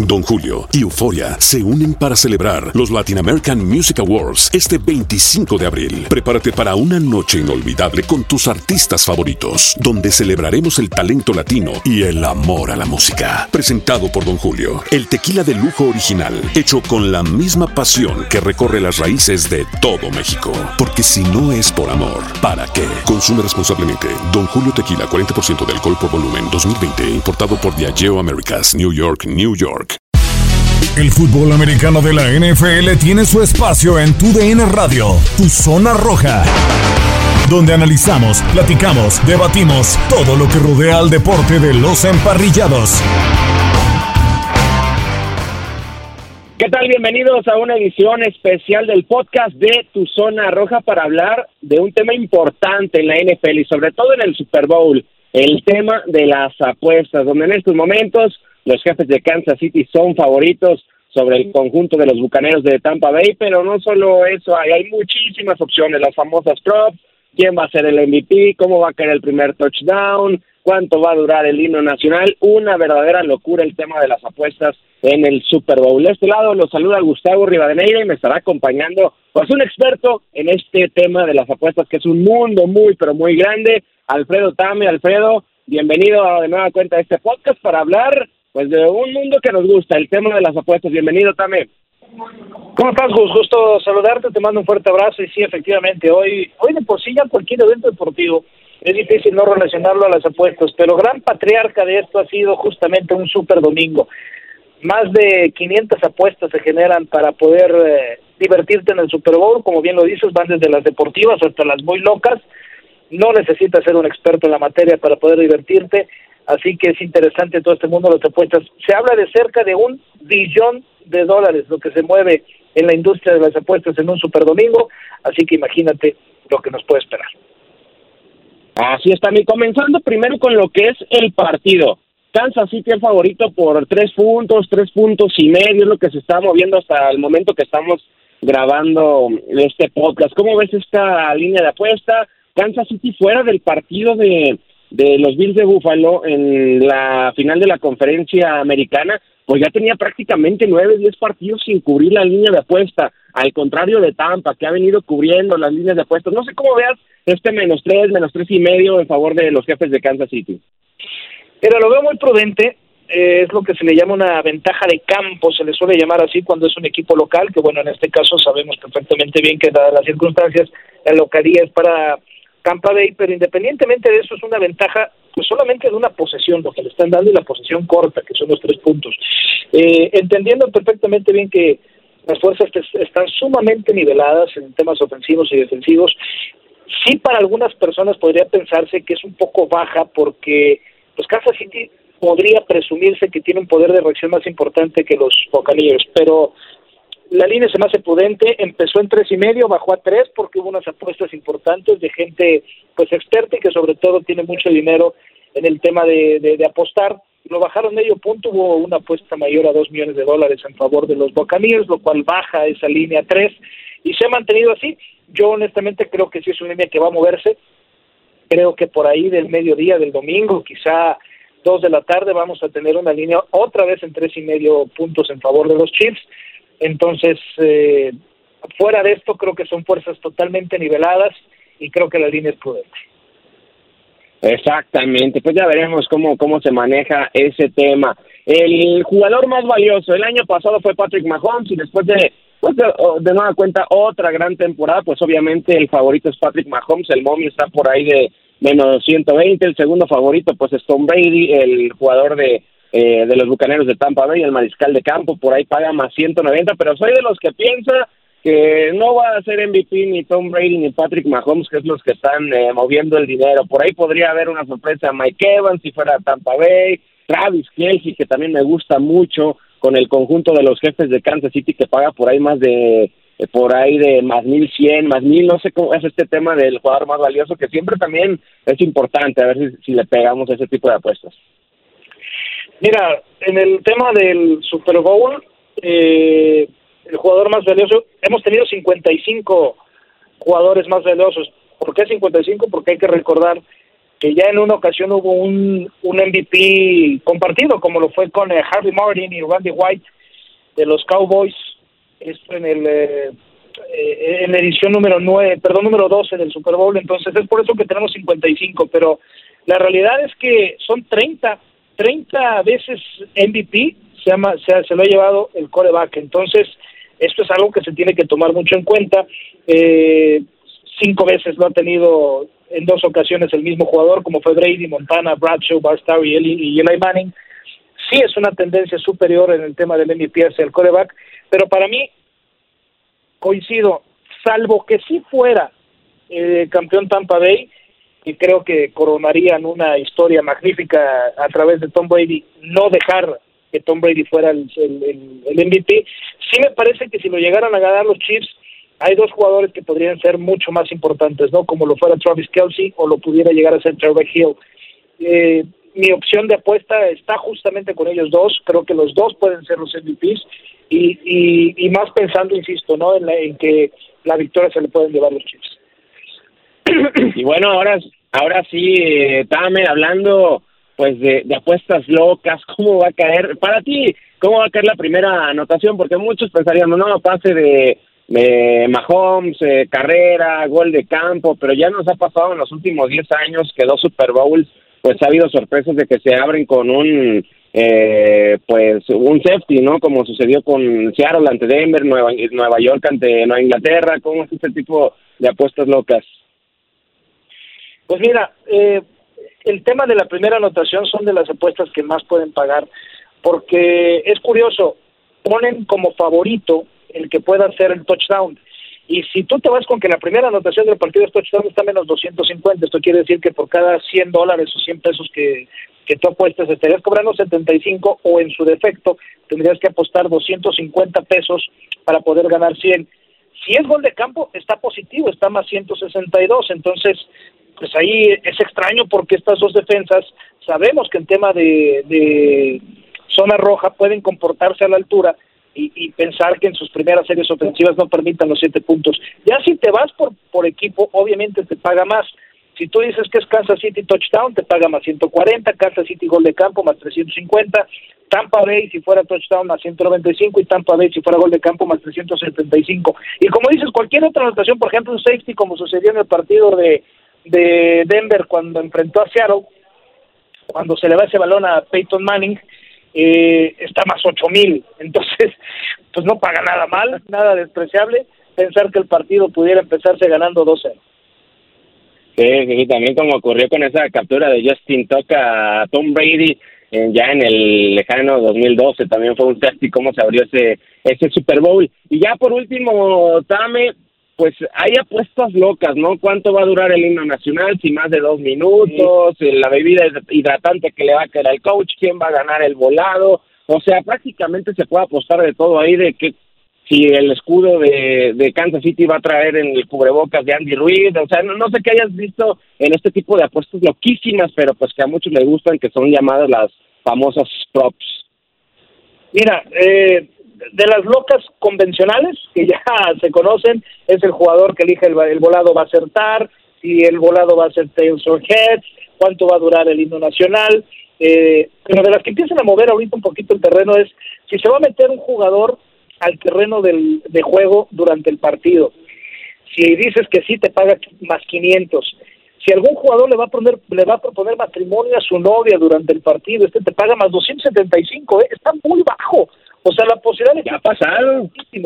Don Julio y Euforia se unen para celebrar los Latin American Music Awards este 25 de abril. Prepárate para una noche inolvidable con tus artistas favoritos, donde celebraremos el talento latino y el amor a la música. Presentado por Don Julio, el tequila de lujo original, hecho con la misma pasión que recorre las raíces de todo México. Porque si no es por amor, ¿para qué? Consume responsablemente. Don Julio Tequila, 40% de alcohol por volumen, 2020, importado por Diageo Americas, New York, New York. El fútbol americano de la NFL tiene su espacio en TUDN Radio, Tu Zona Roja, donde analizamos, platicamos, debatimos todo lo que rodea al deporte de los emparrillados. ¿Qué tal? Bienvenidos a una edición especial del podcast de Tu Zona Roja para hablar de un tema importante en la NFL y sobre todo en el Super Bowl, el tema de las apuestas, donde en estos momentos los Jefes de Kansas City son favoritos sobre el conjunto de los Bucaneros de Tampa Bay, pero no solo eso, hay muchísimas opciones, las famosas props, quién va a ser el MVP, cómo va a caer el primer touchdown, cuánto va a durar el himno nacional, una verdadera locura el tema de las apuestas en el Super Bowl. De este lado los saluda Gustavo Rivadeneira y me estará acompañando pues un experto en este tema de las apuestas, que es un mundo muy, pero muy grande, Alfredo Tame. Alfredo, bienvenido de nueva cuenta a este podcast para hablar pues de un mundo que nos gusta, el tema de las apuestas. Bienvenido, Tame. ¿Cómo estás, Gus? Gusto saludarte, te mando un fuerte abrazo y sí, efectivamente, hoy de por sí ya cualquier evento deportivo es difícil no relacionarlo a las apuestas, pero gran patriarca de esto ha sido justamente un Super Domingo. Más de 500 apuestas se generan para poder divertirte en el Super Bowl, como bien lo dices, van desde las deportivas hasta las muy locas. No necesitas ser un experto en la materia para poder divertirte, así que es interesante todo este mundo de las apuestas. Se habla de cerca de $1 billón lo que se mueve en la industria de las apuestas en un Super Domingo, así que imagínate lo que nos puede esperar. Así está, y comenzando primero con lo que es el partido. Kansas City el favorito por 3 puntos y medio, es lo que se está moviendo hasta el momento que estamos grabando este podcast. ¿Cómo ves esta línea de apuesta? Kansas City fuera del partido de los Bills de Buffalo en la final de la conferencia americana, pues ya tenía prácticamente 9-10 partidos sin cubrir la línea de apuesta, al contrario de Tampa, que ha venido cubriendo las líneas de apuestas. No sé cómo veas este -3 y medio en favor de los Jefes de Kansas City. Pero lo veo muy prudente, es lo que se le llama una ventaja de campo, se le suele llamar así cuando es un equipo local, que bueno, en este caso sabemos perfectamente bien que dadas las circunstancias, la localía es para Tampa Bay, pero independientemente de eso es una ventaja pues solamente de una posesión, lo que le están dando, y la posesión corta, que son los 3 puntos. Entendiendo perfectamente bien que las fuerzas están sumamente niveladas en temas ofensivos y defensivos, sí para algunas personas podría pensarse que es un poco baja porque pues Kansas City podría presumirse que tiene un poder de reacción más importante que los Buccaneers, pero la línea se me hace prudente, empezó en 3.5, bajó a 3 porque hubo unas apuestas importantes de gente pues experta y que sobre todo tiene mucho dinero en el tema de apostar. Lo bajaron medio punto, hubo una apuesta mayor a $2 millones en favor de los Buccaneers, lo cual baja esa línea a 3 y se ha mantenido así. Yo honestamente creo que sí es una línea que va a moverse, creo que por ahí del mediodía del domingo, quizá 2 de la tarde, vamos a tener una línea otra vez en 3.5 puntos en favor de los Chiefs. Entonces, fuera de esto, creo que son fuerzas totalmente niveladas y creo que la línea es prudente. Exactamente, pues ya veremos cómo se maneja ese tema. El jugador más valioso el año pasado fue Patrick Mahomes y después de nueva cuenta otra gran temporada, pues obviamente el favorito es Patrick Mahomes, el momio está por ahí de menos 120, el segundo favorito pues es Tom Brady, el jugador de los Bucaneros de Tampa Bay, el mariscal de campo, por ahí paga más 190, pero soy de los que piensa que no va a ser MVP ni Tom Brady ni Patrick Mahomes, que es los que están moviendo el dinero. Por ahí podría haber una sorpresa, Mike Evans si fuera Tampa Bay, Travis Kelce, que también me gusta mucho, con el conjunto de los Jefes de Kansas City, que paga por ahí más de más 1,100, más 1,000, no sé cómo es este tema del jugador más valioso, que siempre también es importante, a ver si le pegamos a ese tipo de apuestas. Mira, en el tema del Super Bowl, el jugador más valioso, hemos tenido 55 jugadores más valiosos. ¿Por qué 55? Porque hay que recordar que ya en una ocasión hubo un MVP compartido, como lo fue con Harvey Martin y Randy White de los Cowboys, esto en la edición número 12 del Super Bowl. Entonces es por eso que tenemos 55, pero la realidad es que son 30 veces MVP se lo ha llevado el quarterback. Entonces esto es algo que se tiene que tomar mucho en cuenta. 5 veces lo ha tenido en 2 ocasiones el mismo jugador, como fue Brady, Montana, Bradshaw, Barstow y Eli Manning. Sí es una tendencia superior en el tema del MVP hacia el quarterback, pero para mí, coincido, salvo que sí fuera campeón Tampa Bay, y creo que coronarían una historia magnífica a través de Tom Brady, no dejar que Tom Brady fuera el MVP. Sí me parece que si lo llegaran a ganar los Chiefs, hay 2 jugadores que podrían ser mucho más importantes, ¿no? Como lo fuera Travis Kelce o lo pudiera llegar a ser Tyreek Hill. Mi opción de apuesta está justamente con ellos 2. Creo que los 2 pueden ser los MVPs y más pensando, insisto, ¿no? En que la victoria se le pueden llevar los Chiefs. Y bueno, ahora sí, Tamer, hablando pues de apuestas locas, ¿cómo va a caer? Para ti, ¿cómo va a caer la primera anotación? Porque muchos pensarían, no, pase de Mahomes, carrera, gol de campo, pero ya nos ha pasado en los últimos 10 años que 2 Super Bowls, pues ha habido sorpresas de que se abren con un safety, ¿no? Como sucedió con Seattle ante Denver, Nueva York ante Nueva Inglaterra. ¿Cómo es este tipo de apuestas locas? Pues mira, el tema de la primera anotación son de las apuestas que más pueden pagar, porque es curioso, ponen como favorito el que pueda hacer el touchdown, y si tú te vas con que la primera anotación del partido es touchdown, está menos 250, esto quiere decir que por cada $100 o $100 que tú apuestas estarías cobrando 75, o en su defecto tendrías que apostar 250 pesos para poder ganar 100. Si es gol de campo, está positivo, está más 162, entonces pues ahí es extraño porque estas 2 defensas, sabemos que en tema de zona roja pueden comportarse a la altura y pensar que en sus primeras series ofensivas no permitan los 7 puntos. Ya si te vas por equipo, obviamente te paga más. Si tú dices que es Kansas City touchdown, te paga más 140, Kansas City gol de campo más 350, Tampa Bay si fuera touchdown más 195 y Tampa Bay si fuera gol de campo más 375. Y como dices, cualquier otra anotación, por ejemplo un safety como sucedió en el partido de Denver cuando enfrentó a Seattle, cuando se le va ese balón a Peyton Manning, está más 8,000, entonces pues no paga nada mal, nada despreciable pensar que el partido pudiera empezarse ganando 2-0. Sí, también como ocurrió con esa captura de Justin Tuck a Tom Brady ya en el lejano 2012, también fue un safety cómo se abrió ese Super Bowl. Y ya por último, Tame, pues hay apuestas locas, ¿no? ¿Cuánto va a durar el himno nacional? Si más de 2 minutos, la bebida hidratante que le va a caer al coach, quién va a ganar el volado. O sea, prácticamente se puede apostar de todo ahí, de que si el escudo de Kansas City va a traer en el cubrebocas de Andy Reid. O sea, no sé qué hayas visto en este tipo de apuestas loquísimas, pero pues que a muchos les gustan, que son llamadas las famosas props. Mira, de las locas convencionales que ya se conocen, es el jugador que elige el volado va a acertar, si el volado va a ser tails or heads, cuánto va a durar el himno nacional, pero de las que empiezan a mover ahorita un poquito el terreno es si se va a meter un jugador al terreno de juego durante el partido. Si dices que sí, te paga más 500. Si algún jugador le va a proponer matrimonio a su novia durante el partido, te paga más 275, está muy bajo. O sea, la posibilidad de que ha pasado.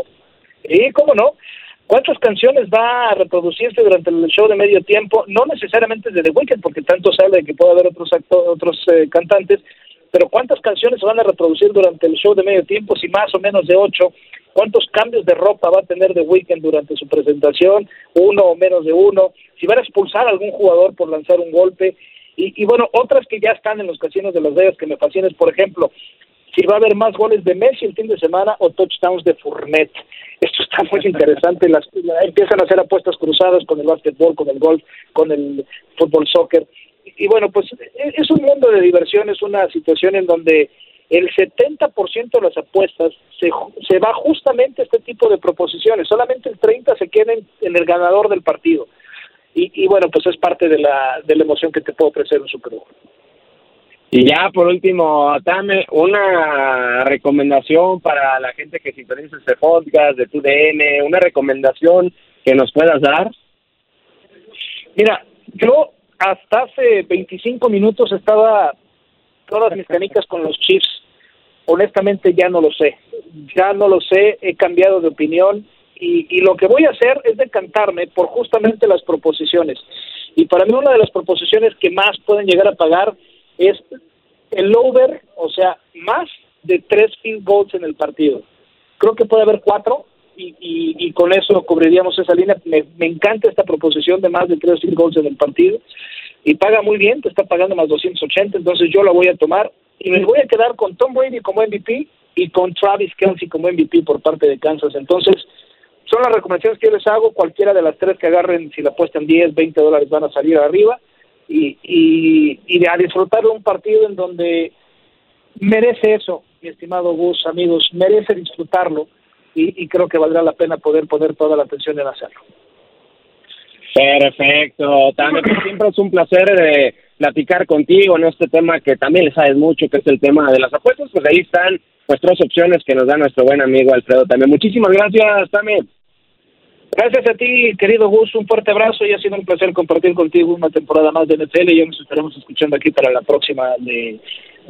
¿Cómo no? ¿Cuántas canciones va a reproducirse durante el show de medio tiempo? No necesariamente de The Weeknd, porque tanto se habla de que puede haber otros cantantes, pero ¿cuántas canciones se van a reproducir durante el show de medio tiempo? Si más o menos de 8. ¿Cuántos cambios de ropa va a tener The Weeknd durante su presentación? 1 o menos de 1. Si van a expulsar a algún jugador por lanzar un golpe. Y bueno, otras que ya están en los casinos de Las Vegas que me fascinan, por ejemplo, si va a haber más goles de Messi el fin de semana o touchdowns de Fournette. Esto está muy interesante. Empiezan a hacer apuestas cruzadas con el básquetbol, con el golf, con el fútbol, soccer. Y bueno, pues es un mundo de diversión, es una situación en donde el 70% de las apuestas se va justamente a este tipo de proposiciones. Solamente el 30% se queda en el ganador del partido. y bueno, pues es parte de la emoción que te puede ofrecer un Super Bowl. Y ya por último, dame una recomendación para la gente que sintoniza este podcast de TUDN, una recomendación que nos puedas dar. Mira, yo hasta hace 25 minutos estaba todas mis canicas con los Chiefs. Honestamente ya no lo sé, he cambiado de opinión y lo que voy a hacer es decantarme por justamente las proposiciones. Y para mí una de las proposiciones que más pueden llegar a pagar es el over, o sea, más de 3 field goals en el partido. Creo que puede haber 4 y con eso cubriríamos esa línea. Me encanta esta proposición de más de 3 field goals en el partido y paga muy bien, te está pagando más 280, entonces yo la voy a tomar y me voy a quedar con Tom Brady como MVP y con Travis Kelce como MVP por parte de Kansas. Entonces son las recomendaciones que yo les hago. Cualquiera de las 3 que agarren, si la apuestan $10, $20 van a salir arriba y a disfrutar de un partido en donde merece eso, mi estimado Gus, amigos, merece disfrutarlo y creo que valdrá la pena poder poner toda la atención en hacerlo. Perfecto, también siempre es un placer platicar contigo en este tema que también le sabes mucho, que es el tema de las apuestas. Pues ahí están nuestras opciones que nos da nuestro buen amigo Alfredo también. Muchísimas gracias, también. Gracias a ti, querido Gus, un fuerte abrazo y ha sido un placer compartir contigo una temporada más de NFL y ya nos estaremos escuchando aquí para la próxima de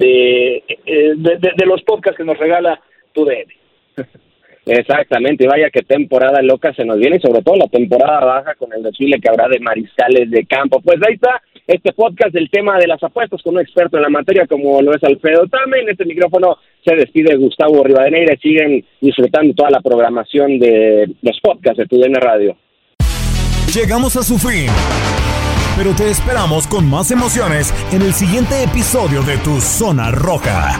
los podcasts que nos regala TUDN. Exactamente, y vaya que temporada loca se nos viene, y sobre todo la temporada baja con el desfile que habrá de mariscales de campo. Pues ahí está este podcast del tema de las apuestas con un experto en la materia como lo es Alfredo Tame. En este micrófono se despide Gustavo Rivadeneira y siguen disfrutando toda la programación de los podcasts de TUDN Radio. Llegamos a su fin, pero te esperamos con más emociones en el siguiente episodio de Tu Zona Roja.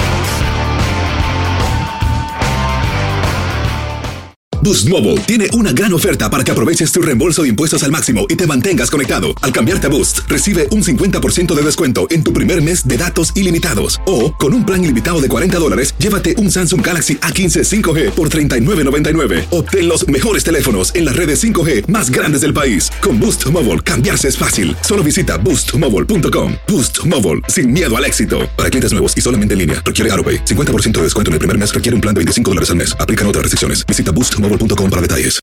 Boost Mobile tiene una gran oferta para que aproveches tu reembolso de impuestos al máximo y te mantengas conectado. Al cambiarte a Boost, recibe un 50% de descuento en tu primer mes de datos ilimitados. O, con un plan ilimitado de $40, llévate un Samsung Galaxy A15 5G por $39.99. Obtén los mejores teléfonos en las redes 5G más grandes del país. Con Boost Mobile, cambiarse es fácil. Solo visita boostmobile.com. Boost Mobile, sin miedo al éxito. Para clientes nuevos y solamente en línea, requiere AroPay. 50% de descuento en el primer mes requiere un plan de $25 al mes. Aplican otras restricciones. Visita boostmobile.com para detalles.